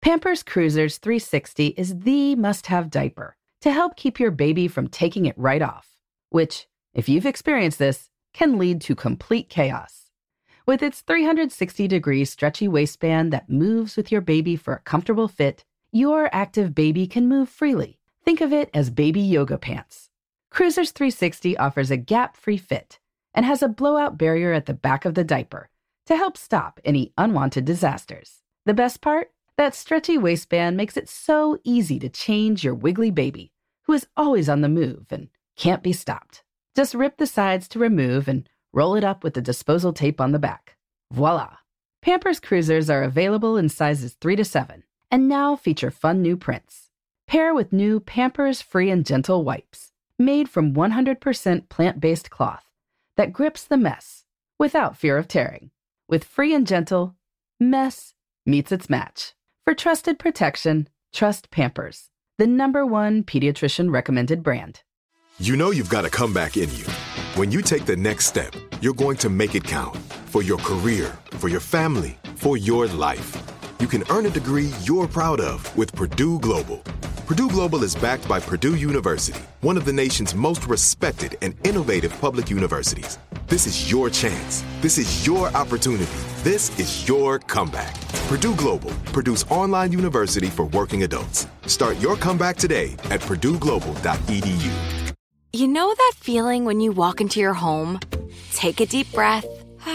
Pampers Cruisers 360 is the must-have diaper to help keep your baby from taking it right off, which, if you've experienced this, can lead to complete chaos. With its 360-degree stretchy waistband that moves with your baby for a comfortable fit, your active baby can move freely. Think of it as baby yoga pants. Cruisers 360 offers a gap-free fit and has a blowout barrier at the back of the diaper to help stop any unwanted disasters. The best part? That stretchy waistband makes it so easy to change your wiggly baby, who is always on the move and can't be stopped. Just rip the sides to remove and roll it up with the disposal tape on the back. Voila! Pampers Cruisers are available in sizes 3 to 7 and now feature fun new prints. Pair with new Pampers Free and Gentle wipes, made from 100% plant-based cloth that grips the mess without fear of tearing. With Free and Gentle, mess meets its match. For trusted protection, trust Pampers, the #1 pediatrician recommended brand. You know you've got a comeback in you. When you take the next step, you're going to make it count. For your career, for your family, for your life. You can earn a degree you're proud of with Purdue Global. Purdue Global is backed by Purdue University, one of the nation's most respected and innovative public universities. This is your chance. This is your opportunity. This is your comeback. Purdue Global, Purdue's online university for working adults. Start your comeback today at purdueglobal.edu. You know that feeling when you walk into your home, take a deep breath,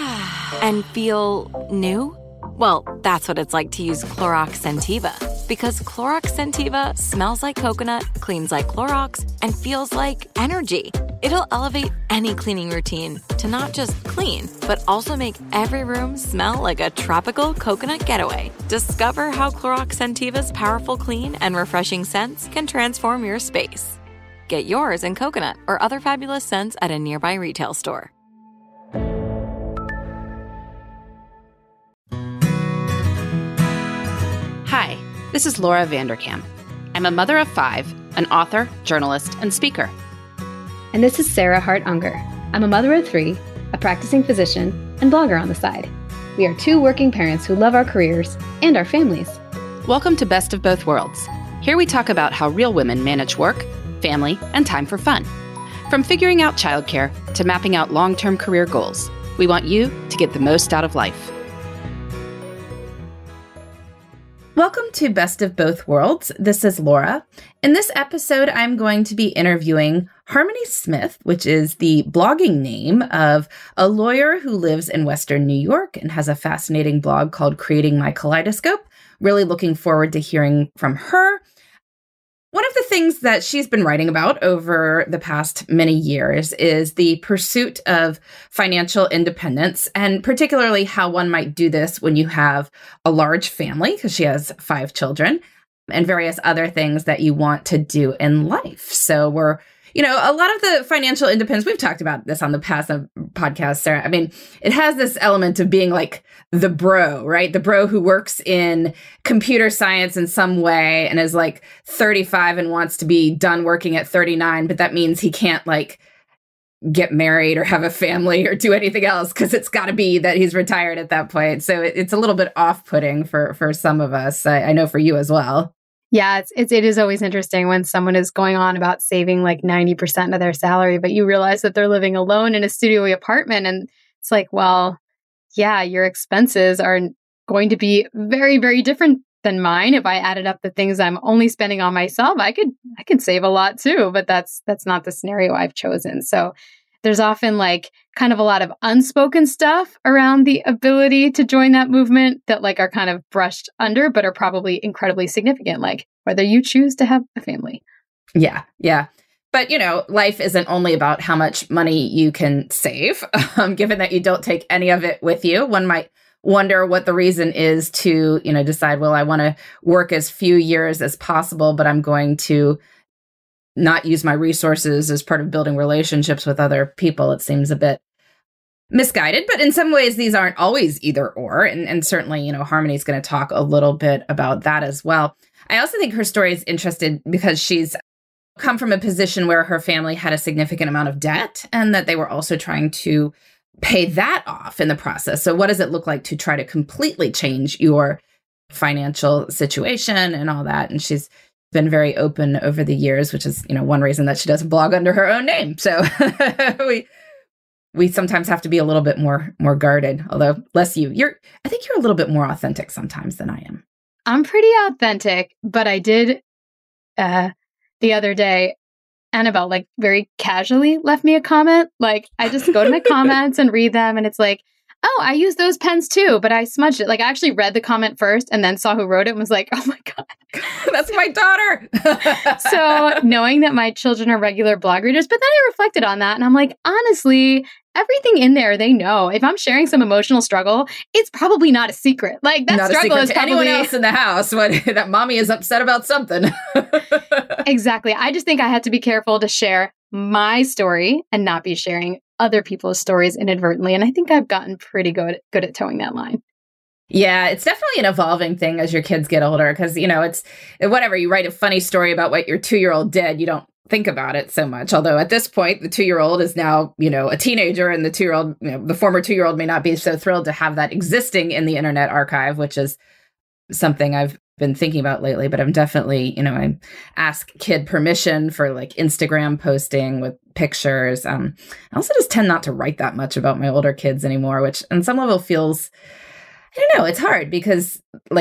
and feel new? Well, that's what it's like to use Clorox Scentiva. Because Clorox Scentiva smells like coconut, cleans like Clorox, and feels like energy. It'll elevate any cleaning routine to not just clean, but also make every room smell like a tropical coconut getaway. Discover how Clorox Scentiva's powerful clean and refreshing scents can transform your space. Get yours in coconut or other fabulous scents at a nearby retail store. Hi, this is Laura Vanderkam. I'm a mother of 5, an author, journalist, and speaker. And this is Sarah Hart Unger. I'm a mother of 3, a practicing physician, and blogger on the side. We are 2 working parents who love our careers and our families. Welcome to Best of Both Worlds. Here we talk about how real women manage work, family, and time for fun. From figuring out childcare to mapping out long-term career goals, we want you to get the most out of life. Welcome to Best of Both Worlds. This is Laura. In this episode, I'm going to be interviewing Harmony Smith, which is the blogging name of a lawyer who lives in Western New York and has a fascinating blog called Creating My Kaleidoscope. Really looking forward to hearing from her. One of the things that she's been writing about over the past many years is the pursuit of financial independence, and particularly how one might do this when you have a large family, because she has 5 children, and various other things that you want to do in life. So a lot of the financial independence, we've talked about this on the past podcast, Sarah. I mean, it has this element of being like the bro, right? The bro who works in computer science in some way and is like 35 and wants to be done working at 39, but that means he can't like get married or have a family or do anything else because it's got to be that he's retired at that point. So it's a little bit off-putting for some of us. I know for you as well. Yeah, it is always interesting when someone is going on about saving like 90% of their salary, but you realize that they're living alone in a studio apartment. And it's like, well, yeah, your expenses are going to be very, very different than mine. If I added up the things I'm only spending on myself, I could save a lot too, but that's not the scenario I've chosen. So there's often like kind of a lot of unspoken stuff around the ability to join that movement that like are kind of brushed under, but are probably incredibly significant, like whether you choose to have a family. Yeah. But, life isn't only about how much money you can save. Given that you don't take any of it with you, one might wonder what the reason is to, decide, well, I want to work as few years as possible, but I'm going to not use my resources as part of building relationships with other people. It seems a bit misguided, but in some ways, these aren't always either or. And certainly, Harmony's going to talk a little bit about that as well. I also think her story is interesting because she's come from a position where her family had a significant amount of debt and that they were also trying to pay that off in the process. So what does it look like to try to completely change your financial situation and all that. And she's been very open over the years, which is, one reason that she doesn't blog under her own name. So we sometimes have to be a little bit more guarded. Although, bless you, I think you're a little bit more authentic sometimes than I am. I'm pretty authentic, but I did the other day, Annabelle very casually left me a comment. I just go to my comments and read them, and it's like, oh, I use those pens too, but I smudged it. I actually read the comment first and then saw who wrote it and was like, oh my God. That's my daughter. So knowing that my children are regular blog readers, but then I reflected on that and I'm like, honestly, everything in there, they know. If I'm sharing some emotional struggle, it's probably not a secret. That not struggle is to probably anyone else in the house that mommy is upset about something. Exactly. I just think I had to be careful to share my story and not be sharing other people's stories inadvertently. And I think I've gotten pretty good at towing that line. Yeah, it's definitely an evolving thing as your kids get older because, it's whatever. You write a funny story about what your 2-year-old did. You don't think about it so much. Although at this point, the 2-year-old is now, a teenager, and the 2-year-old, the former 2-year-old may not be so thrilled to have that existing in the Internet Archive, which is something I've been thinking about lately. But I'm definitely, I ask kid permission for Instagram posting with pictures. I also just tend not to write that much about my older kids anymore, which on some level feels, I don't know, it's hard because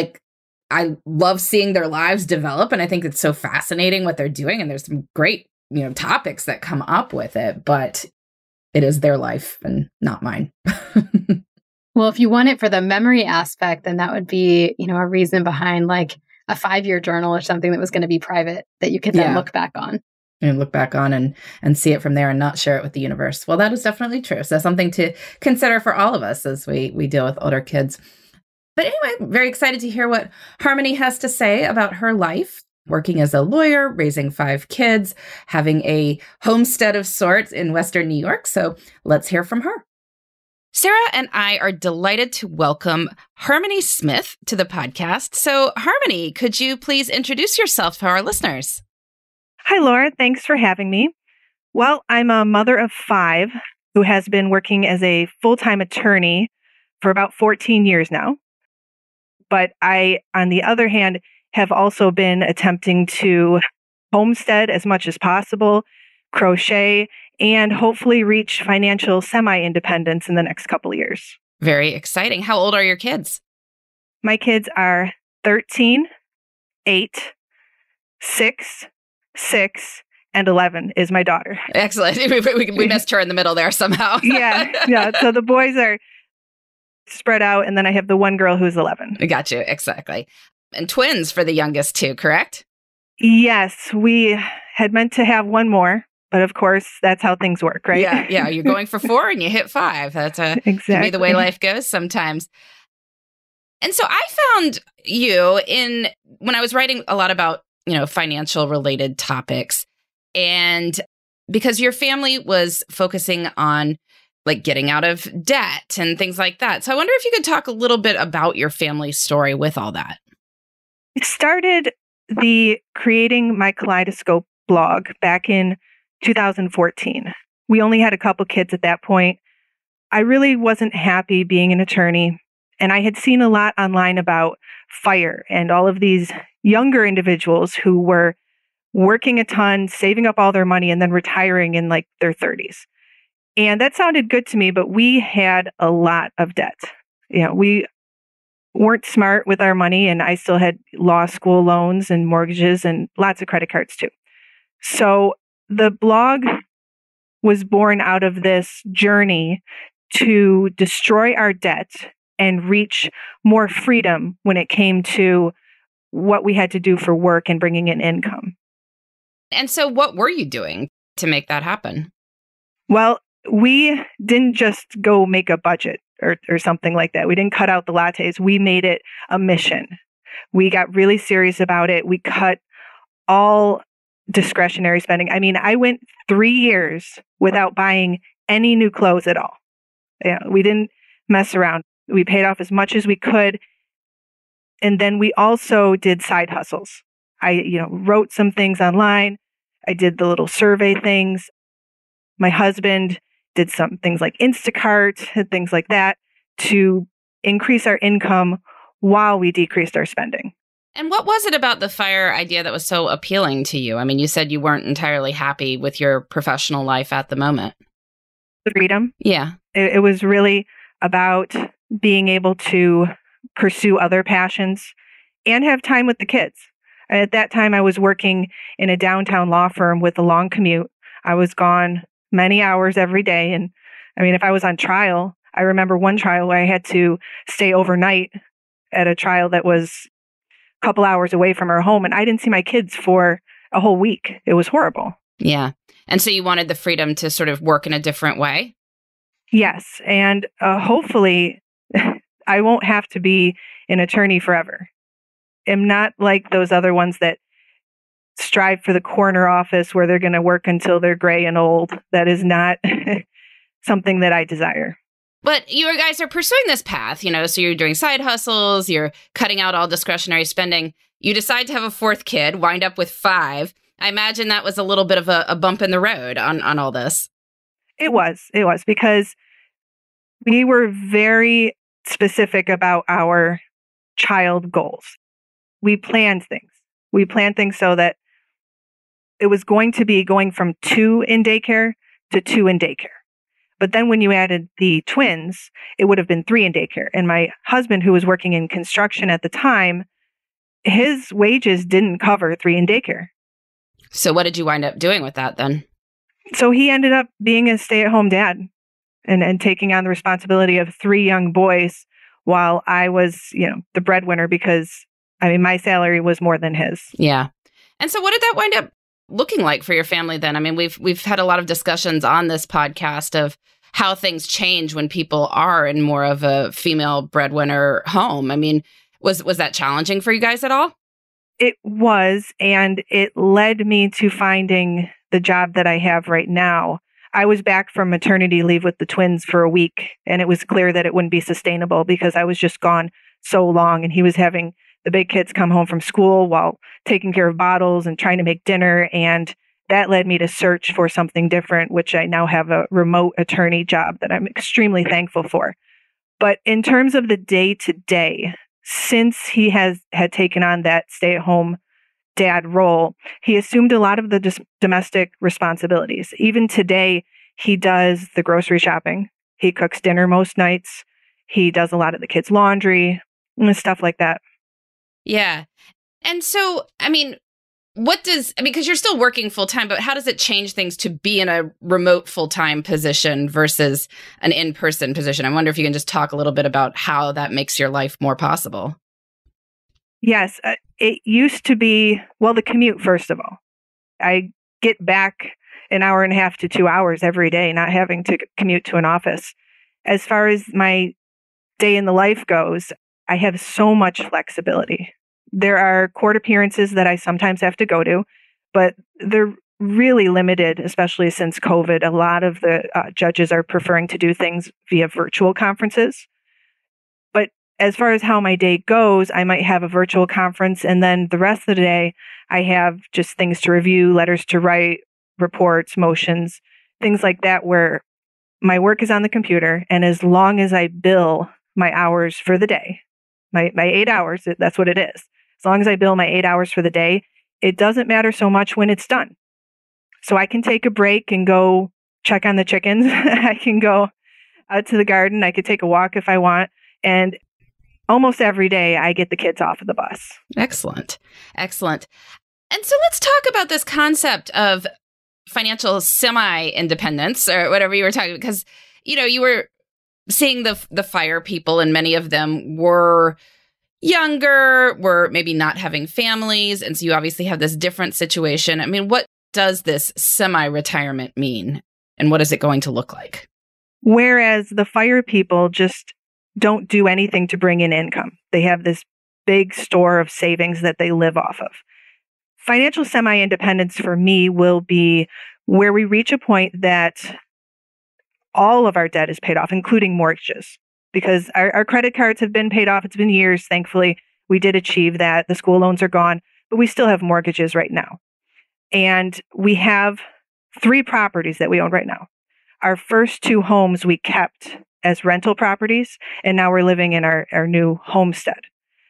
I love seeing their lives develop. And I think it's so fascinating what they're doing. And there's some great, topics that come up with it, but it is their life and not mine. Well, if you want it for the memory aspect, then that would be, a reason behind a 5-year journal or something that was going to be private that you could then look back on. And look back on and see it from there and not share it with the universe. Well, that is definitely true. So something to consider for all of us as we deal with older kids. But anyway, very excited to hear what Harmony has to say about her life, working as a lawyer, raising 5 kids, having a homestead of sorts in Western New York. So let's hear from her. Sarah and I are delighted to welcome Harmony Smith to the podcast. So Harmony, could you please introduce yourself to our listeners? Hi, Laura. Thanks for having me. Well, I'm a mother of 5 who has been working as a full-time attorney for about 14 years now. But I, on the other hand, have also been attempting to homestead as much as possible, crochet, and hopefully reach financial semi-independence in the next couple of years. Very exciting. How old are your kids? My kids are 13, 8, 6, 6, and 11 is my daughter. Excellent. We missed her in the middle there somehow. Yeah. So the boys are spread out, and then I have the one girl who's 11. I got you. Exactly. And twins for the youngest too, correct? Yes. We had meant to have one more, but of course, that's how things work, right? Yeah. You're going for 4 and you hit 5. That's exactly. Can be the way life goes sometimes. And so I found you when I was writing a lot about, financial related topics, and because your family was focusing on getting out of debt and things like that. So I wonder if you could talk a little bit about your family story with all that. It started creating my Kaleidoscope blog back in 2014. We only had a couple kids at that point. I really wasn't happy being an attorney, and I had seen a lot online about FIRE and all of these younger individuals who were working a ton, saving up all their money, and then retiring in their 30s. And that sounded good to me, but we had a lot of debt. We weren't smart with our money, and I still had law school loans and mortgages and lots of credit cards too. So the blog was born out of this journey to destroy our debt and reach more freedom when it came to what we had to do for work and bringing in income. And so what were you doing to make that happen? Well, we didn't just go make a budget or something like that. We didn't cut out the lattes. We made it a mission. We got really serious about it. We cut all discretionary spending. I mean, I went 3 years without buying any new clothes at all. We didn't mess around. We paid off as much as we could. And then we also did side hustles. I, wrote some things online. I did the little survey things. My husband did some things like Instacart and things like that to increase our income while we decreased our spending. And what was it about the fire idea that was so appealing to you? I mean, you said you weren't entirely happy with your professional life at the moment. The freedom. Yeah. It was really about being able to pursue other passions and have time with the kids. At that time, I was working in a downtown law firm with a long commute. I was gone many hours every day. And I mean, if I was on trial, I remember one trial where I had to stay overnight at a trial that was a couple hours away from our home. And I didn't see my kids for a whole week. It was horrible. Yeah. And so you wanted the freedom to sort of work in a different way? Yes. And hopefully I won't have to be an attorney forever. I'm not like those other ones that strive for the corner office where they're going to work until they're gray and old. That is not something that I desire. But you guys are pursuing this path, so you're doing side hustles, you're cutting out all discretionary spending. You decide to have a fourth kid, wind up with 5. I imagine that was a little bit of a bump in the road on all this. It was because we were very specific about our child goals. We planned things so that it was going to be going from 2 in daycare to 2 in daycare. But then when you added the twins, it would have been 3 in daycare. And my husband, who was working in construction at the time, his wages didn't cover 3 in daycare. So what did you wind up doing with that then? So he ended up being a stay-at-home dad and taking on the responsibility of 3 young boys while I was, the breadwinner because, my salary was more than his. Yeah. And so what did that wind up looking like for your family then? I mean, we've had a lot of discussions on this podcast of how things change when people are in more of a female breadwinner home. I mean, was that challenging for you guys at all? It was, and it led me to finding the job that I have right now. I was back from maternity leave with the twins for a week, and it was clear that it wouldn't be sustainable because I was just gone so long, and he was having the big kids come home from school while taking care of bottles and trying to make dinner. And that led me to search for something different, which I now have a remote attorney job that I'm extremely thankful for. But in terms of the day-to-day, since he had taken on that stay-at-home dad role, he assumed a lot of the domestic responsibilities. Even today, he does the grocery shopping. He cooks dinner most nights. He does a lot of the kids' laundry and stuff like that. Yeah. And so, because you're still working full time, but how does it change things to be in a remote full time position versus an in-person position? I wonder if you can just talk a little bit about how that makes your life more possible. Yes. It used to be, the commute, first of all. I get back an hour and a half to 2 hours every day, not having to commute to an office. As far as my day in the life goes, I have so much flexibility. There are court appearances that I sometimes have to go to, but they're really limited, especially since COVID. A lot of the judges are preferring to do things via virtual conferences. But as far as how my day goes, I might have a virtual conference, and then the rest of the day, I have just things to review, letters to write, reports, motions, things like that, where my work is on the computer. And as long as I bill my hours for the day, my 8 hours, that's what it is. As long as I bill my 8 hours for the day, it doesn't matter so much when it's done. So I can take a break and go check on the chickens. I can go out to the garden. I could take a walk if I want. And almost every day I get the kids off of the bus. Excellent. Excellent. And so let's talk about this concept of financial semi-independence or whatever you were talking about, because, you were seeing the fire people, and many of them were younger, were maybe not having families. And so you obviously have this different situation. I mean, what does this semi-retirement mean? And what is it going to look like? Whereas the fire people just don't do anything to bring in income. They have this big store of savings that they live off of. Financial semi-independence for me will be where we reach a point that all of our debt is paid off, including mortgages, because our credit cards have been paid off. It's been years, thankfully. We did achieve that. The school loans are gone, but we still have mortgages right now. And we have 3 properties that we own right now. Our first 2 homes we kept as rental properties, and now we're living in our new homestead.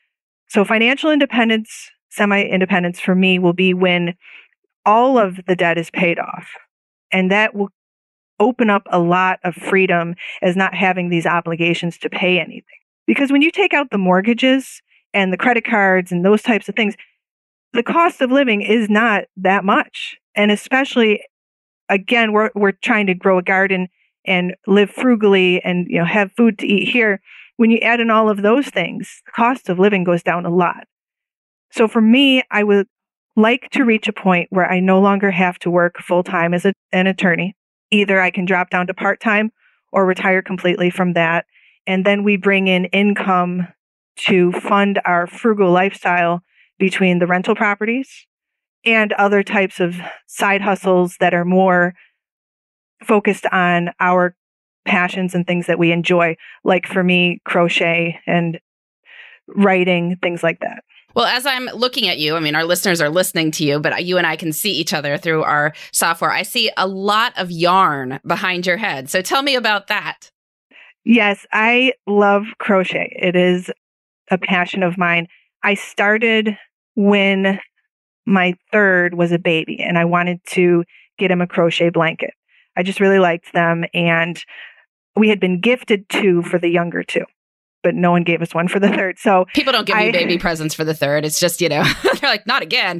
So financial independence, semi-independence for me will be when all of the debt is paid off. And that will open up a lot of freedom as not having these obligations to pay anything. Because when you take out the mortgages and the credit cards and those types of things, the cost of living is not that much. And especially, again, we're trying to grow a garden and live frugally and, have food to eat here. When you add in all of those things, the cost of living goes down a lot. So for me, I would like to reach a point where I no longer have to work full-time as an attorney. Either I can drop down to part-time or retire completely from that. And then we bring in income to fund our frugal lifestyle between the rental properties and other types of side hustles that are more focused on our passions and things that we enjoy. Like for me, crochet and writing, things like that. Well, as I'm looking at you, our listeners are listening to you, but you and I can see each other through our software. I see a lot of yarn behind your head. So tell me about that. Yes, I love crochet. It is a passion of mine. I started when my third was a baby and I wanted to get him a crochet blanket. I just really liked them. And we had been gifted 2 for the younger 2. But no one gave us one for the third. So people don't give you baby presents for the third. It's just, they're like, not again.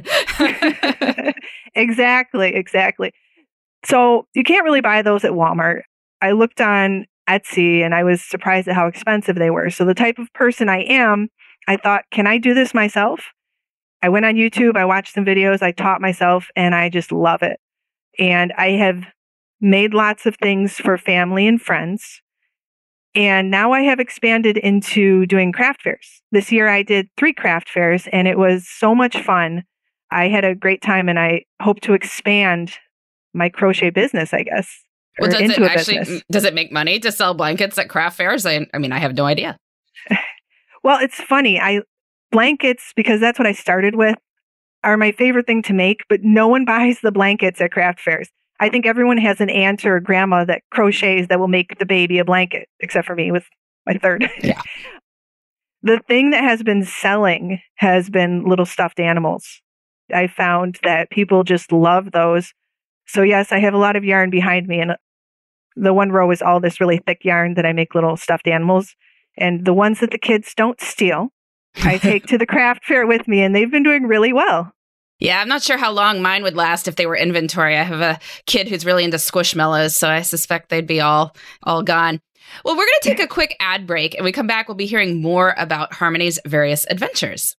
Exactly. So you can't really buy those at Walmart. I looked on Etsy and I was surprised at how expensive they were. So the type of person I am, I thought, can I do this myself? I went on YouTube, I watched some videos, I taught myself, and I just love it. And I have made lots of things for family and friends. And now I have expanded into doing craft fairs. This year I did 3 craft fairs and it was so much fun. I had a great time and I hope to expand my crochet business, I guess. Well, does it make money to sell blankets at craft fairs? I have no idea. Well, it's funny. Blankets, because that's what I started with, are my favorite thing to make, but no one buys the blankets at craft fairs. I think everyone has an aunt or a grandma that crochets that will make the baby a blanket, except for me with my third. Yeah. The thing that has been selling has been little stuffed animals. I found that people just love those. So yes, I have a lot of yarn behind me, and the one row is all this really thick yarn that I make little stuffed animals. And the ones that the kids don't steal, I take to the craft fair with me, and they've been doing really well. Yeah, I'm not sure how long mine would last if they were inventory. I have a kid who's really into squishmallows, so I suspect they'd be all gone. Well, we're going to take a quick ad break, and when we come back, we'll be hearing more about Harmony's various adventures.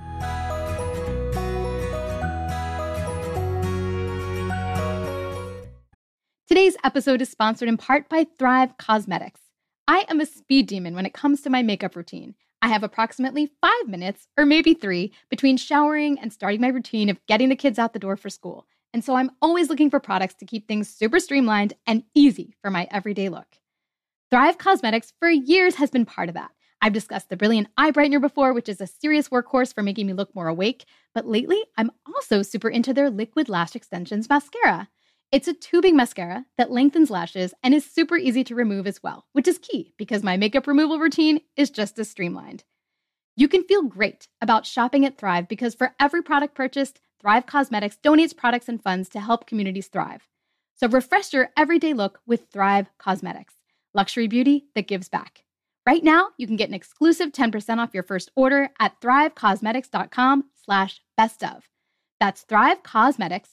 Today's episode is sponsored in part by Thrive Causemetics. I am a speed demon when it comes to my makeup routine. I have approximately 5 minutes, or maybe 3, between showering and starting my routine of getting the kids out the door for school. And so I'm always looking for products to keep things super streamlined and easy for my everyday look. Thrive Causemetics for years has been part of that. I've discussed the Brilliant Eye Brightener before, which is a serious workhorse for making me look more awake. But lately, I'm also super into their Liquid Lash Extensions mascara. It's a tubing mascara that lengthens lashes and is super easy to remove as well, which is key because my makeup removal routine is just as streamlined. You can feel great about shopping at Thrive because for every product purchased, Thrive Causemetics donates products and funds to help communities thrive. So refresh your everyday look with Thrive Causemetics, luxury beauty that gives back. Right now, you can get an exclusive 10% off your first order at thrivecausemetics.com/bestof. That's Thrive Causemetics,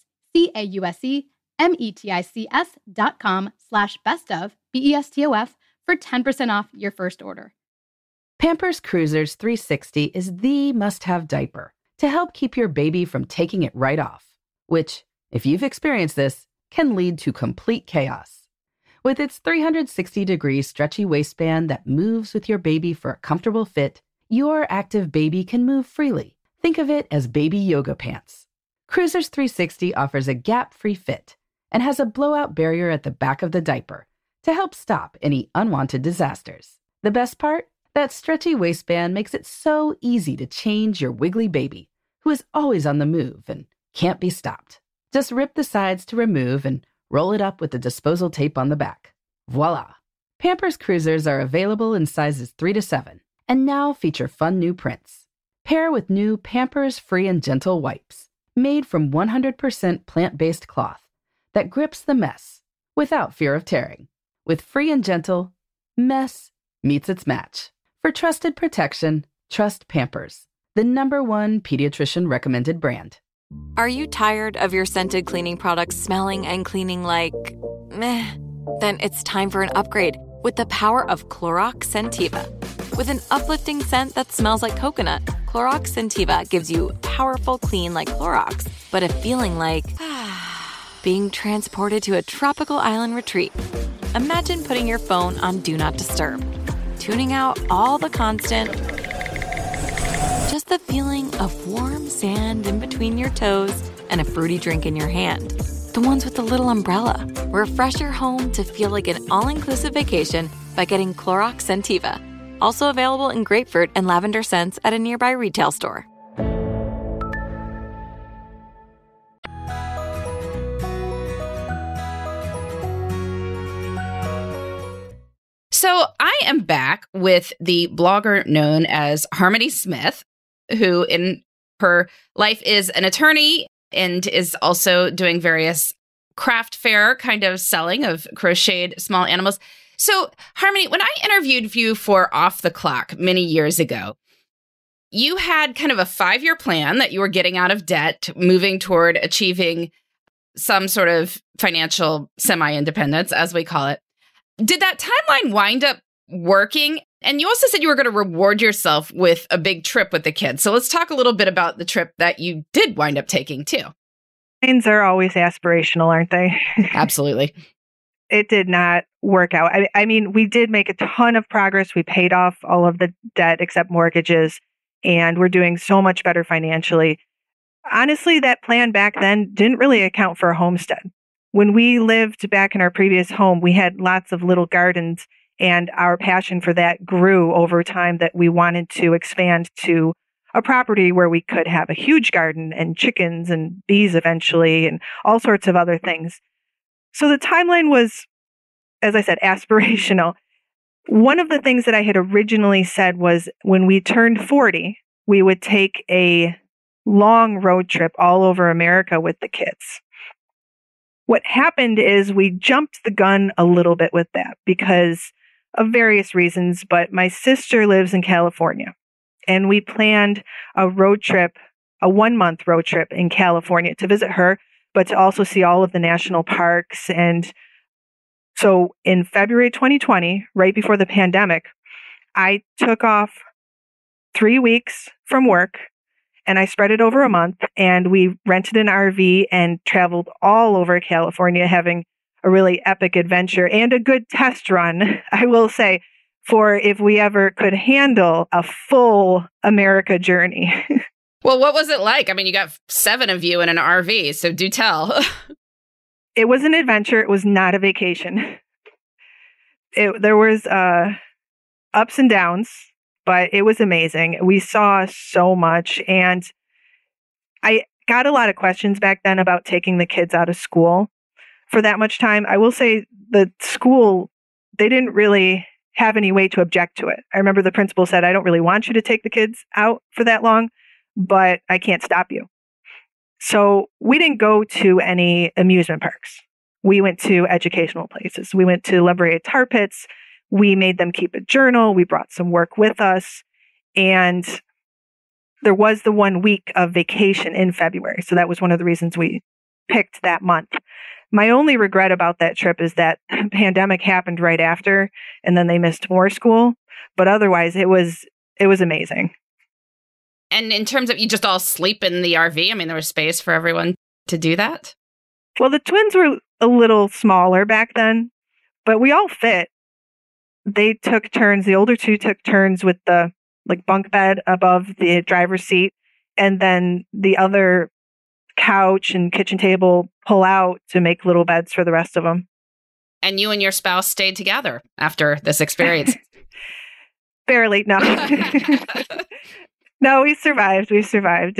CAUSEMETICS.com/bestof, BESTOF, for 10% off your first order. Pampers Cruisers 360 is the must-have diaper to help keep your baby from taking it right off, which, if you've experienced this, can lead to complete chaos. With its 360-degree stretchy waistband that moves with your baby for a comfortable fit, your active baby can move freely. Think of it as baby yoga pants. Cruisers 360 offers a gap-free fit and has a blowout barrier at the back of the diaper to help stop any unwanted disasters. The best part? That stretchy waistband makes it so easy to change your wiggly baby, who is always on the move and can't be stopped. Just rip the sides to remove and roll it up with the disposal tape on the back. Voila! Pampers Cruisers are available in sizes 3 to 7 and now feature fun new prints. Pair with new Pampers Free and Gentle wipes, made from 100% plant-based cloth that grips the mess without fear of tearing. With Free and Gentle, mess meets its match. For trusted protection, trust Pampers, the #1 pediatrician recommended brand. Are you tired of your scented cleaning products smelling and cleaning like meh? Then it's time for an upgrade with the power of Clorox Scentiva. With an uplifting scent that smells like coconut, Clorox Scentiva gives you powerful clean like Clorox, but a feeling like being transported to a tropical island retreat. Imagine putting your phone on Do Not Disturb, tuning out all the constant, just the feeling of warm sand in between your toes and a fruity drink in your hand. The ones with the little umbrella. Refresh your home to feel like an all-inclusive vacation by getting Clorox Scentiva. Also available in grapefruit and lavender scents at a nearby retail store. So I am back with the blogger known as Harmony Smith, who in her life is an attorney and is also doing various craft fair kind of selling of crocheted small animals. So Harmony, when I interviewed you for Off the Clock many years ago, you had kind of a 5-year plan that you were getting out of debt, moving toward achieving some sort of financial semi-independence, as we call it. Did that timeline wind up working? And you also said you were going to reward yourself with a big trip with the kids. So let's talk a little bit about the trip that you did wind up taking too. Plans are always aspirational, aren't they? Absolutely. It did not work out. I mean, we did make a ton of progress. We paid off all of the debt except mortgages, and we're doing so much better financially. Honestly, that plan back then didn't really account for a homestead. When we lived back in our previous home, we had lots of little gardens, and our passion for that grew over time that we wanted to expand to a property where we could have a huge garden and chickens and bees eventually and all sorts of other things. So the timeline was, as I said, aspirational. One of the things that I had originally said was when we turned 40, we would take a long road trip all over America with the kids. What happened is we jumped the gun a little bit with that because of various reasons, but my sister lives in California, and we planned a road trip, a 1-month road trip in California to visit her, but to also see all of the national parks. And so in February 2020, right before the pandemic, I took off 3 weeks from work and I spread it over a month, and we rented an RV and traveled all over California, having a really epic adventure and a good test run, I will say, for if we ever could handle a full America journey. Well, what was it like? I mean, you got 7 of you in an RV, so do tell. It was an adventure. It was not a vacation. There was ups and downs, but it was amazing. We saw so much, and I got a lot of questions back then about taking the kids out of school for that much time. I will say the school, they didn't really have any way to object to it. I remember the principal said, I don't really want you to take the kids out for that long, but I can't stop you. So we didn't go to any amusement parks. We went to educational places. We went to Liberated Tar Pits. We made them keep a journal. We brought some work with us. And there was the 1 week of vacation in February. So that was one of the reasons we picked that month. My only regret about that trip is that the pandemic happened right after, and then they missed more school. But otherwise, it was amazing. And in terms of you just all sleep in the RV, I mean, there was space for everyone to do that? Well, the twins were a little smaller back then, but we all fit. They took turns. The older 2 took turns with the bunk bed above the driver's seat, and then the other couch and kitchen table pull out to make little beds for the rest of them. And you and your spouse stayed together after this experience? Barely, no. No, we survived. We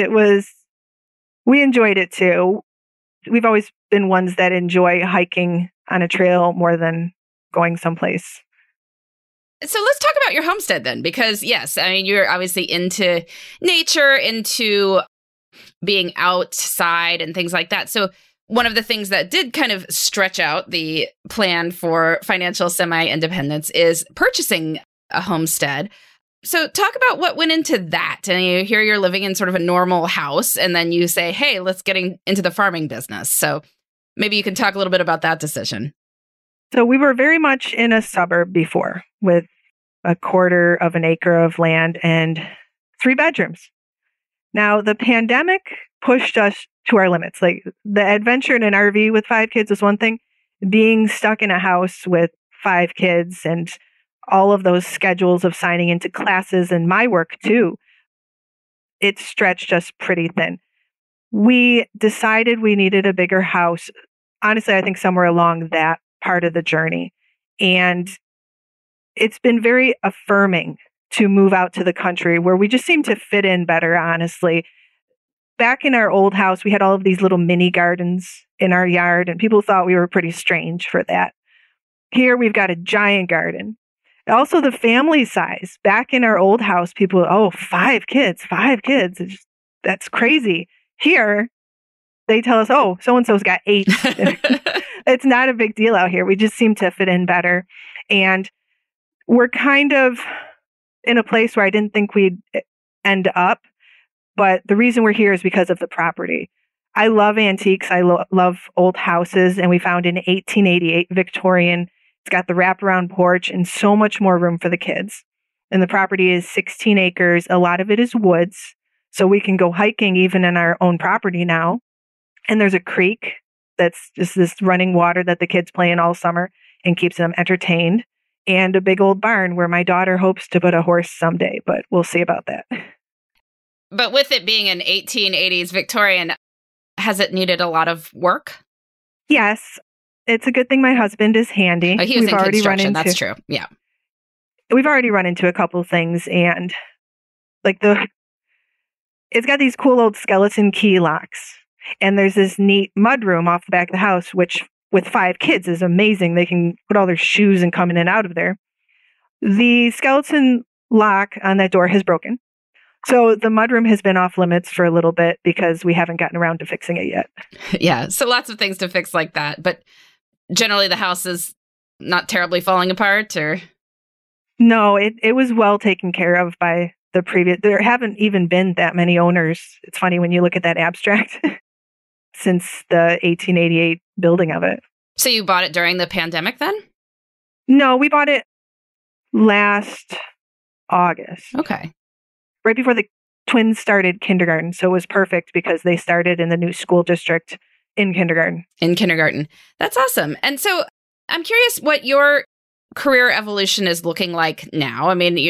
enjoyed it too. We've always been ones that enjoy hiking on a trail more than going someplace. So let's talk about your homestead then, because yes, I mean, you're obviously into nature, into being outside and things like that. So one of the things that did kind of stretch out the plan for financial semi-independence is purchasing a homestead. So talk about what went into that. And you hear you're living in sort of a normal house, and then you say, hey, let's get into the farming business. So maybe you can talk a little bit about that decision. So we were very much in a suburb before with a quarter of an acre of land and 3 bedrooms. Now, the pandemic pushed us to our limits. Like the adventure in an RV with 5 kids was one thing. Being stuck in a house with 5 kids and all of those schedules of signing into classes and my work too, it stretched us pretty thin. We decided we needed a bigger house. Honestly, I think somewhere along that part of the journey. And it's been very affirming to move out to the country where we just seem to fit in better, honestly. Back in our old house, we had all of these little mini gardens in our yard, and people thought we were pretty strange for that. Here, we've got a giant garden. Also, the family size. Back in our old house, people, 5 kids. That's crazy. Here, they tell us, so-and-so's got 8. It's not a big deal out here. We just seem to fit in better. And we're kind of in a place where I didn't think we'd end up. But the reason we're here is because of the property. I love antiques. I love old houses. And we found an 1888 Victorian. It's got the wraparound porch and so much more room for the kids. And the property is 16 acres. A lot of it is woods. So we can go hiking even in our own property now. And there's a creek that's just this running water that the kids play in all summer and keeps them entertained. And a big old barn where my daughter hopes to put a horse someday, but we'll see about that. But with it being an 1880s Victorian, has it needed a lot of work? Yes. It's a good thing my husband is handy. Oh, he was in construction. That's true. Yeah. We've already run into a couple things, and it's got these cool old skeleton key locks. And there's this neat mudroom off the back of the house, which with 5 kids is amazing. They can put all their shoes and come in and out of there. The skeleton lock on that door has broken. So the mudroom has been off limits for a little bit because we haven't gotten around to fixing it yet. Yeah. So lots of things to fix like that. But generally the house is not terribly falling apart, or? No, it was well taken care of by the previous. There haven't even been that many owners. It's funny when you look at that abstract since the 1888 building of it. So you bought it during the pandemic then? No, we bought it last August. Okay. Right before the twins started kindergarten. So it was perfect because they started in the new school district in kindergarten. That's awesome. And so I'm curious what your career evolution is looking like now. I mean,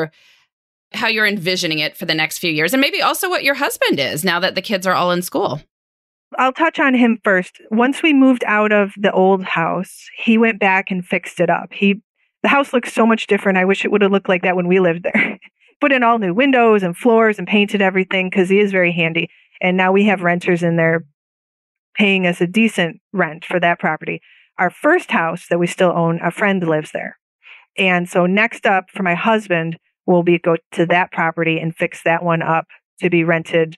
how you're envisioning it for the next few years, and maybe also what your husband is now that the kids are all in school. I'll touch on him first. Once we moved out of the old house, he went back and fixed it up. The house looks so much different. I wish it would have looked like that when we lived there. Put in all new windows and floors and painted everything because he is very handy. And now we have renters in there paying us a decent rent for that property. Our first house that we still own, a friend lives there. And so next up for my husband will be go to that property and fix that one up to be rented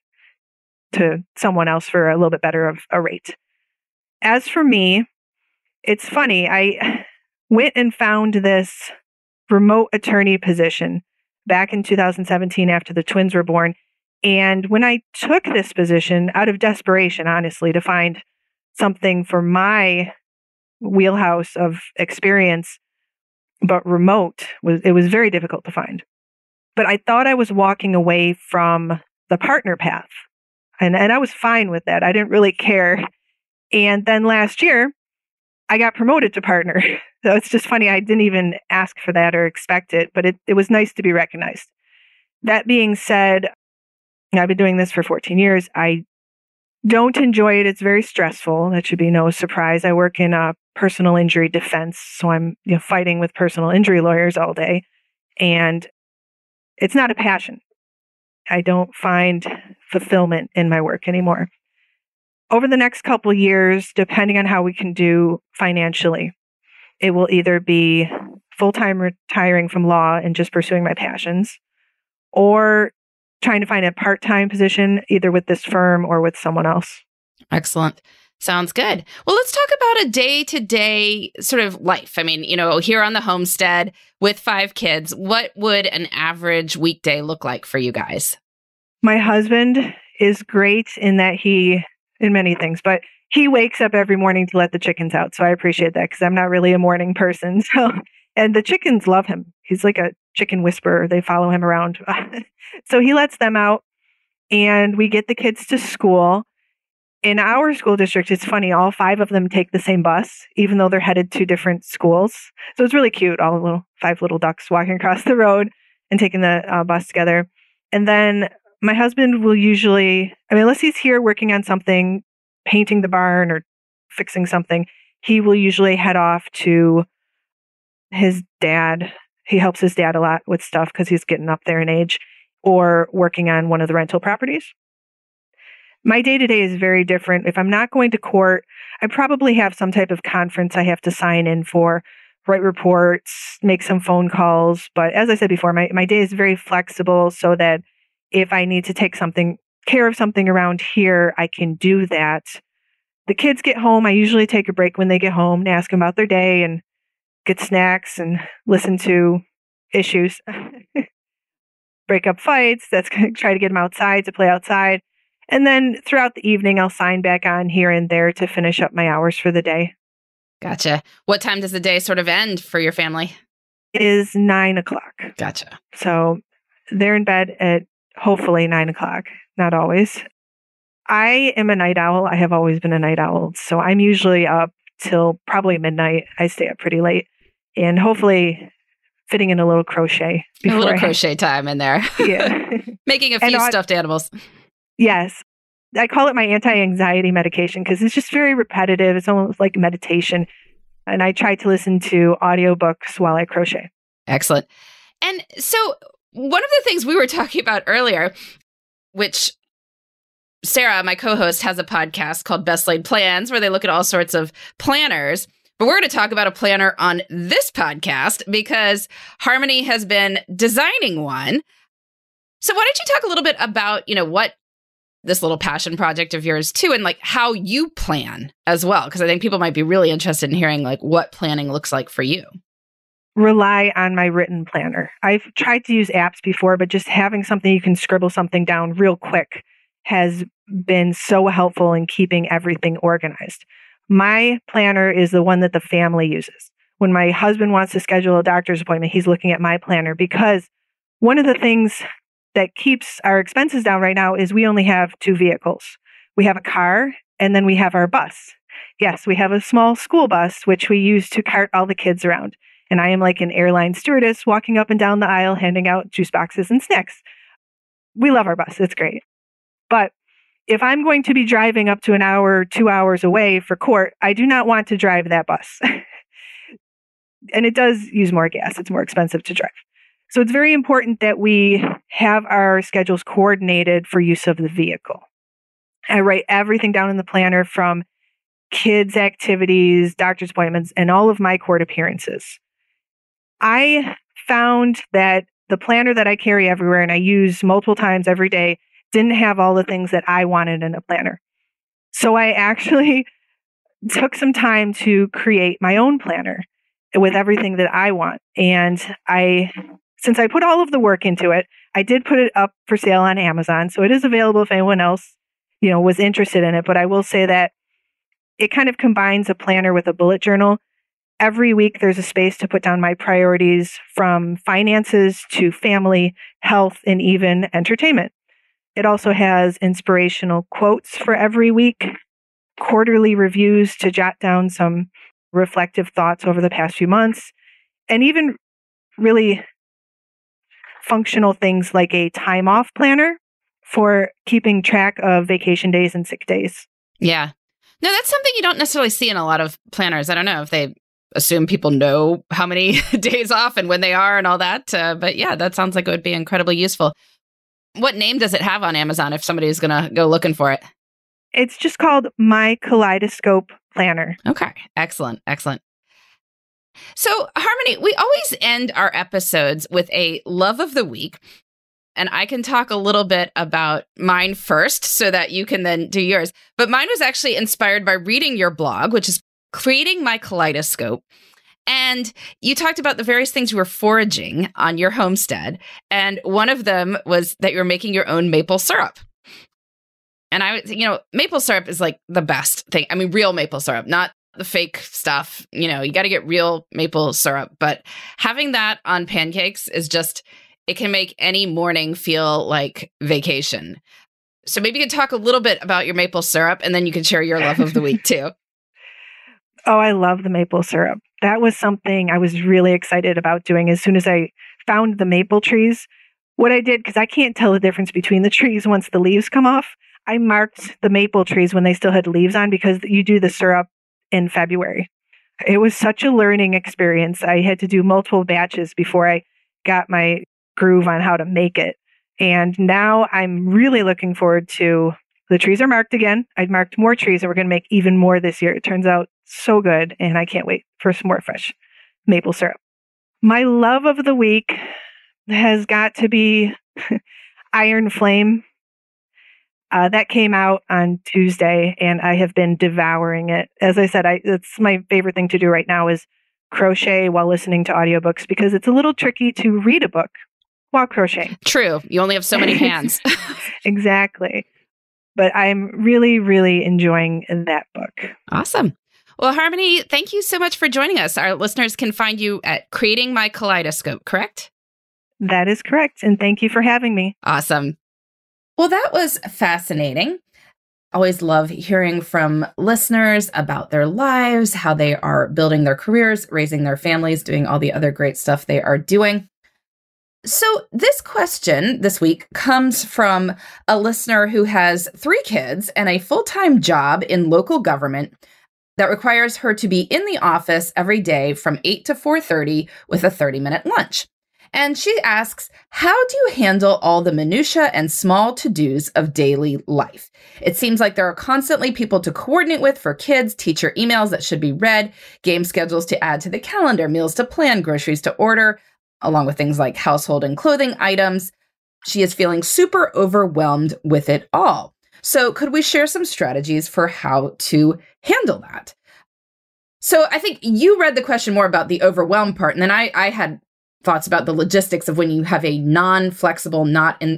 to someone else for a little bit better of a rate. As for me, it's funny. I went and found this remote attorney position back in 2017 after the twins were born. And when I took this position out of desperation, honestly, to find something for my wheelhouse of experience, but remote, it was very difficult to find. But I thought I was walking away from the partner path. And I was fine with that. I didn't really care. And then last year, I got promoted to partner. So it's just funny. I didn't even ask for that or expect it, but it was nice to be recognized. That being said, I've been doing this for 14 years. I don't enjoy it. It's very stressful. That should be no surprise. I work in a personal injury defense, so I'm fighting with personal injury lawyers all day. And it's not a passion. I don't find fulfillment in my work anymore. Over the next couple of years, depending on how we can do financially, it will either be full-time retiring from law and just pursuing my passions, or trying to find a part-time position either with this firm or with someone else. Excellent. Sounds good. Well, let's talk about a day-to-day sort of life. I mean, here on the homestead with 5 kids, what would an average weekday look like for you guys? My husband is great in many things, but he wakes up every morning to let the chickens out. So I appreciate that because I'm not really a morning person. And the chickens love him. He's like a chicken whisperer. They follow him around. So he lets them out and we get the kids to school. In our school district, it's funny, all 5 of them take the same bus, even though they're headed to different schools. So it's really cute, all the 5 little ducks walking across the road and taking the bus together. And then my husband will usually, unless he's here working on something, painting the barn or fixing something, he will usually head off to his dad. He helps his dad a lot with stuff because he's getting up there in age, or working on one of the rental properties. My day-to-day is very different. If I'm not going to court, I probably have some type of conference I have to sign in for, write reports, make some phone calls. But as I said before, my day is very flexible so that if I need to take care of something around here, I can do that. The kids get home. I usually take a break when they get home and ask them about their day and get snacks and listen to issues, break up fights. That's going to try to get them outside to play outside. And then throughout the evening, I'll sign back on here and there to finish up my hours for the day. Gotcha. What time does the day sort of end for your family? It is 9 o'clock. Gotcha. So they're in bed at hopefully 9 o'clock. Not always. I am a night owl. I have always been a night owl. So I'm usually up till probably midnight. I stay up pretty late and hopefully fitting in a little crochet. A little crochet time in there. Yeah. Making a few stuffed animals. Yes. I call it my anti-anxiety medication because it's just very repetitive. It's almost like meditation. And I try to listen to audiobooks while I crochet. Excellent. And so one of the things we were talking about earlier, which Sarah, my co-host, has a podcast called Best Laid Plans, where they look at all sorts of planners. But we're going to talk about a planner on this podcast because Harmony has been designing one. So why don't you talk a little bit about, what this little passion project of yours too, and like how you plan as well, because I think people might be really interested in hearing like what planning looks like for you. Rely on my written planner. I've tried to use apps before, but just having something you can scribble something down real quick has been so helpful in keeping everything organized. My planner is the one that the family uses. When my husband wants to schedule a doctor's appointment, he's looking at my planner because one of the things that keeps our expenses down right now is we only have 2 vehicles. We have a car and then we have our bus. Yes, we have a small school bus, which we use to cart all the kids around. And I am like an airline stewardess walking up and down the aisle, handing out juice boxes and snacks. We love our bus. It's great. But if I'm going to be driving up to an hour, 2 hours away for court, I do not want to drive that bus. And it does use more gas. It's more expensive to drive. So it's very important that we have our schedules coordinated for use of the vehicle. I write everything down in the planner from kids' activities, doctor's appointments, and all of my court appearances. I found that the planner that I carry everywhere and I use multiple times every day didn't have all the things that I wanted in a planner. So I actually took some time to create my own planner with everything that I want. And since I put all of the work into it, I did put it up for sale on Amazon. So it is available if anyone else, was interested in it. But I will say that it kind of combines a planner with a bullet journal. Every week, there's a space to put down my priorities from finances to family, health, and even entertainment. It also has inspirational quotes for every week, quarterly reviews to jot down some reflective thoughts over the past few months, and even really functional things like a time off planner for keeping track of vacation days and sick days. Yeah. No, that's something you don't necessarily see in a lot of planners. I don't know if they assume people know how many days off and when they are and all that. But yeah, that sounds like it would be incredibly useful. What name does it have on Amazon if somebody is going to go looking for it? It's just called My Kaleidoscope Planner. Okay. Excellent. Excellent. So, Harmony, we always end our episodes with a love of the week. And I can talk a little bit about mine first so that you can then do yours. But mine was actually inspired by reading your blog, which is Creating My Kaleidoscope. And you talked about the various things you were foraging on your homestead. And one of them was that you were making your own maple syrup. And maple syrup is like the best thing. I mean, real maple syrup, not the fake stuff. You got to get real maple syrup. But having that on pancakes is just, it can make any morning feel like vacation. So maybe you could talk a little bit about your maple syrup, and then you can share your love of the week too. Oh, I love the maple syrup. That was something I was really excited about doing as soon as I found the maple trees. What I did, because I can't tell the difference between the trees once the leaves come off, I marked the maple trees when they still had leaves on, because you do the syrup in February. It was such a learning experience. I had to do multiple batches before I got my groove on how to make it. And now I'm really looking forward to, the trees are marked again. I'd marked more trees, and we're going to make even more this year. It turns out so good, and I can't wait for some more fresh maple syrup. My love of the week has got to be Iron Flame. That came out on Tuesday, and I have been devouring it. As I said, it's my favorite thing to do right now is crochet while listening to audiobooks, because it's a little tricky to read a book while crocheting. True. You only have so many hands. Exactly. But I'm really, really enjoying that book. Awesome. Well, Harmony, thank you so much for joining us. Our listeners can find you at Creating My Kaleidoscope, correct? That is correct. And thank you for having me. Awesome. Well, that was fascinating. Always love hearing from listeners about their lives, how they are building their careers, raising their families, doing all the other great stuff they are doing. So this question this week comes from a listener who has 3 kids and a full-time job in local government that requires her to be in the office every day from 8 to 4:30 with a 30-minute lunch. And she asks, how do you handle all the minutia and small to-dos of daily life? It seems like there are constantly people to coordinate with for kids, teacher emails that should be read, game schedules to add to the calendar, meals to plan, groceries to order, along with things like household and clothing items. She is feeling super overwhelmed with it all. So could we share some strategies for how to handle that? So I think you read the question more about the overwhelm part, and then I had thoughts about the logistics of when you have a non-flexible, not in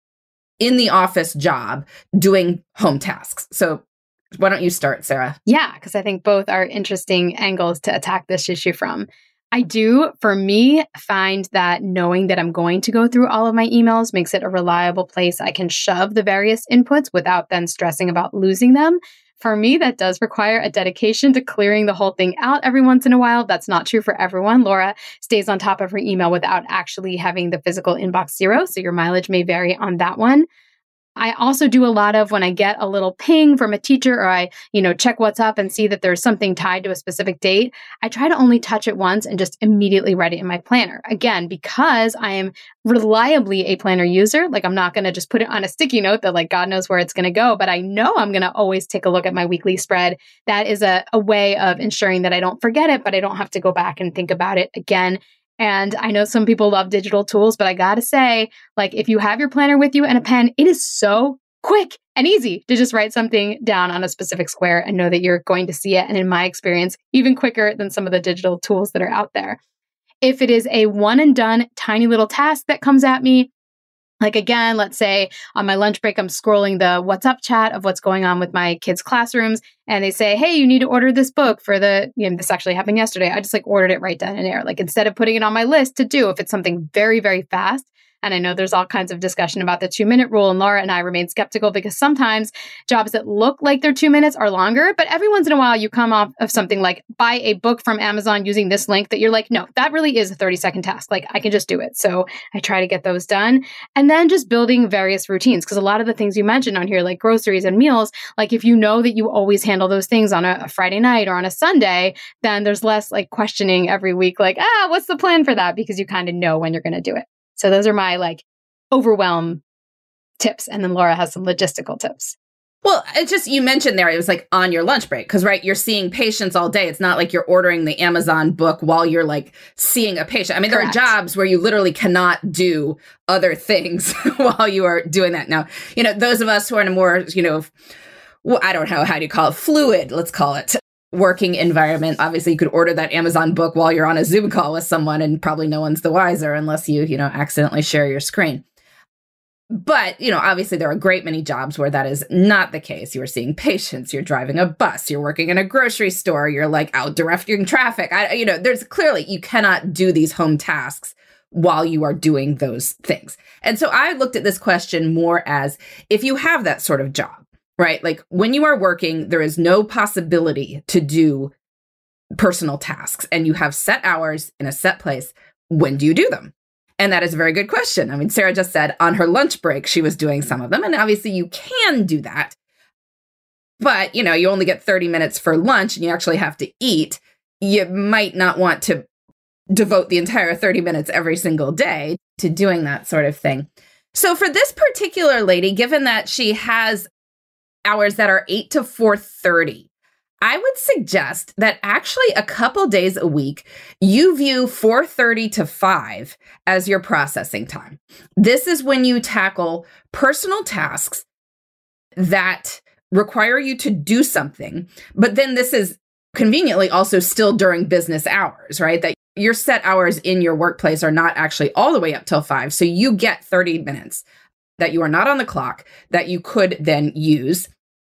the office job doing home tasks. So why don't you start, Sarah? Yeah, because I think both are interesting angles to attack this issue from. I do, for me, find that knowing that I'm going to go through all of my emails makes it a reliable place I can shove the various inputs without then stressing about losing them. For me, that does require a dedication to clearing the whole thing out every once in a while. That's not true for everyone. Laura stays on top of her email without actually having the physical inbox zero, so your mileage may vary on that one. I also do a lot of when I get a little ping from a teacher or I, check what's up and see that there's something tied to a specific date. I try to only touch it once and just immediately write it in my planner. Again, because I am reliably a planner user, like I'm not going to just put it on a sticky note that like God knows where it's going to go, but I know I'm going to always take a look at my weekly spread. That is a way of ensuring that I don't forget it, but I don't have to go back and think about it again. And I know some people love digital tools, but I gotta say, like if you have your planner with you and a pen, it is so quick and easy to just write something down on a specific square and know that you're going to see it. And in my experience, even quicker than some of the digital tools that are out there. If it is a one and done tiny little task that comes at me, like again, let's say on my lunch break, I'm scrolling the WhatsApp chat of what's going on with my kids' classrooms. And they say, hey, you need to order this book for this actually happened yesterday. I just ordered it right then and there. Like instead of putting it on my list to do, if it's something very, very fast. And I know there's all kinds of discussion about the 2-minute rule. And Laura and I remain skeptical because sometimes jobs that look like they're 2 minutes are longer. But every once in a while, you come off of something like buy a book from Amazon using this link that you're like, no, that really is a 30-second task. Like I can just do it. So I try to get those done. And then just building various routines. Because a lot of the things you mentioned on here, like groceries and meals, like if you know that you always handle those things on a Friday night or on a Sunday, then there's less like questioning every week, like, what's the plan for that? Because you kind of know when you're going to do it. So those are my overwhelm tips. And then Laura has some logistical tips. Well, it's just, you mentioned there, it was like on your lunch break. Because, right, you're seeing patients all day. It's not like you're ordering the Amazon book while you're like seeing a patient. I mean, Correct. there are jobs where you literally cannot do other things while you are doing that. Now, those of us who are in a more, I don't know, how do you call it? Fluid, let's call it, working environment. Obviously, you could order that Amazon book while you're on a Zoom call with someone and probably no one's the wiser unless you, accidentally share your screen. But, obviously there are a great many jobs where that is not the case. You're seeing patients, you're driving a bus, you're working in a grocery store, you're like out directing traffic. There's clearly, you cannot do these home tasks while you are doing those things. And so I looked at this question more as if you have that sort of job, right? Like when you are working, there is no possibility to do personal tasks and you have set hours in a set place. When do you do them? And that is a very good question. I mean, Sarah just said on her lunch break, she was doing some of them. And obviously you can do that. But, you only get 30 minutes for lunch and you actually have to eat. You might not want to devote the entire 30 minutes every single day to doing that sort of thing. So for this particular lady, given that she has hours that are 8 to 4:30, I would suggest that actually a couple days a week, you view 4:30 to 5 as your processing time. This is when you tackle personal tasks that require you to do something. But then this is conveniently also still during business hours, right? That your set hours in your workplace are not actually all the way up till 5. So you get 30 minutes that you are not on the clock that you could then use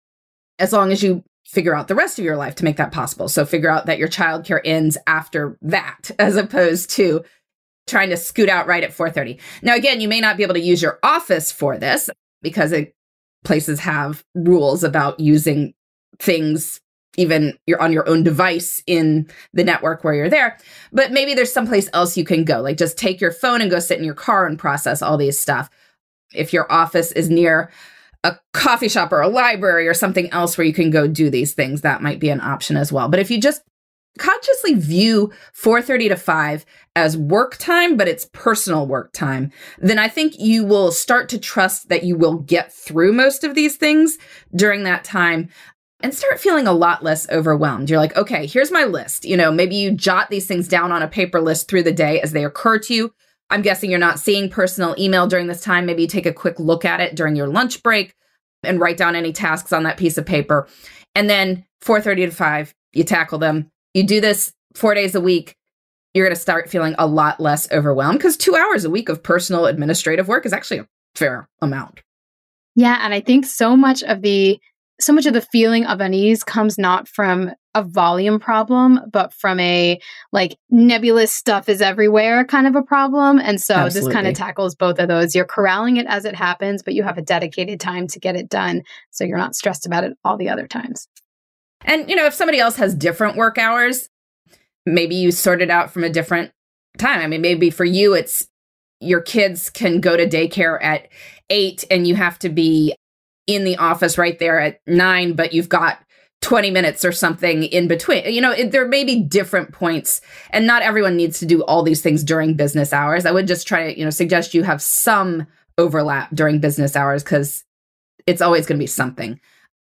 as long as you figure out the rest of your life to make that possible. So figure out that your childcare ends after that, as opposed to trying to scoot out right at 4:30. Now, again, you may not be able to use your office for this because places have rules about using things, even you're on your own device in the network where you're there. But maybe there's someplace else you can go, like just take your phone and go sit in your car and process all these stuff. If your office is near a coffee shop or a library or something else where you can go do these things, that might be an option as well. But if you just consciously view 4:30 to 5 as work time, but it's personal work time, then I think you will start to trust that you will get through most of these things during that time and start feeling a lot less overwhelmed. You're like, okay, here's my list. Maybe you jot these things down on a paper list through the day as they occur to you. I'm guessing you're not seeing personal email during this time. Maybe you take a quick look at it during your lunch break and write down any tasks on that piece of paper. And then 4:30 to 5, you tackle them. You do this 4 days a week, you're going to start feeling a lot less overwhelmed because 2 hours a week of personal administrative work is actually a fair amount. Yeah. And I think so much of the feeling of unease comes not from a volume problem, but from a like nebulous stuff is everywhere kind of a problem. And so Absolutely. This kind of tackles both of those. You're corralling it as it happens, but you have a dedicated time to get it done. So you're not stressed about it all the other times. And, if somebody else has different work hours, maybe you sort it out from a different time. I mean, maybe for you, it's your kids can go to daycare at 8 and you have to be in the office right there at 9, but you've got 20 minutes or something in between. There may be different points, and not everyone needs to do all these things during business hours. I would just try to, suggest you have some overlap during business hours because it's always going to be something.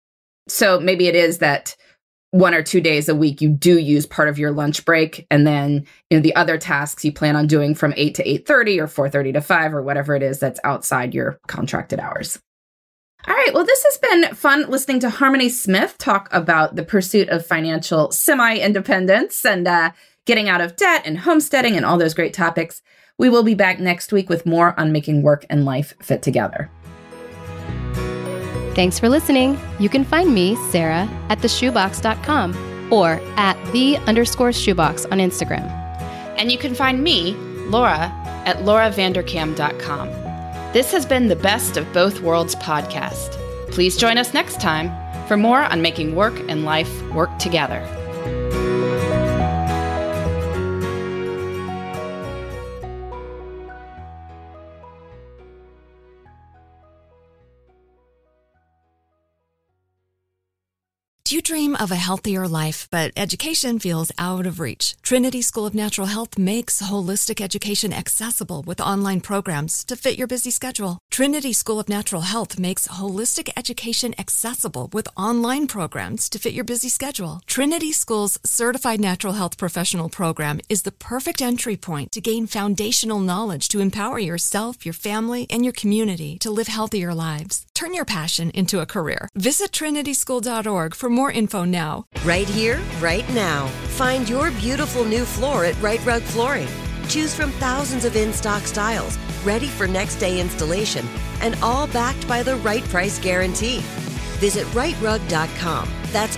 So maybe it is that 1 or 2 days a week, you do use part of your lunch break. And then, the other tasks you plan on doing from 8 to 8:30 or 4:30 to 5 or whatever it is that's outside your contracted hours. All right. Well, this has been fun listening to Harmony Smith talk about the pursuit of financial semi-independence and getting out of debt and homesteading and all those great topics. We will be back next week with more on making work and life fit together. Thanks for listening. You can find me, Sarah, at theshoebox.com or at @the_shoebox on Instagram. And you can find me, Laura, at lauravanderkam.com. This has been the Best of Both Worlds podcast. Please join us next time for more on making work and life work together. Do you dream of a healthier life, but education feels out of reach? Trinity School of Natural Health makes holistic education accessible with online programs to fit your busy schedule. Trinity School of Natural Health makes holistic education accessible with online programs to fit your busy schedule. Trinity School's Certified Natural Health Professional Program is the perfect entry point to gain foundational knowledge to empower yourself, your family, and your community to live healthier lives. Turn your passion into a career. Visit trinityschool.org for more info now. Right here, right now. Find your beautiful new floor at Right Rug Flooring. Choose from thousands of in-stock styles, ready for next day installation, and all backed by the right price guarantee. Visit rightrug.com. That's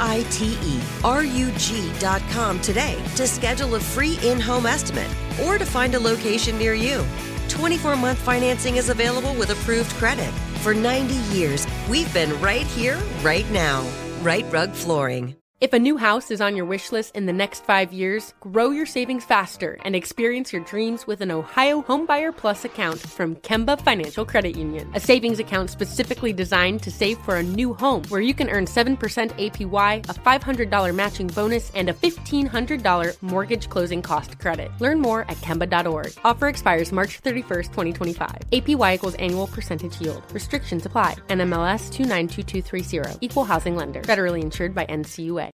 RITERUG.com today to schedule a free in-home estimate or to find a location near you. 24-month financing is available with approved credit. For 90 years, we've been right here, right now. Right Rug Flooring. If a new house is on your wish list in the next 5 years, grow your savings faster and experience your dreams with an Ohio Homebuyer Plus account from Kemba Financial Credit Union. A savings account specifically designed to save for a new home where you can earn 7% APY, a $500 matching bonus, and a $1,500 mortgage closing cost credit. Learn more at Kemba.org. Offer expires March 31st, 2025. APY equals annual percentage yield. Restrictions apply. NMLS 292230. Equal housing lender. Federally insured by NCUA.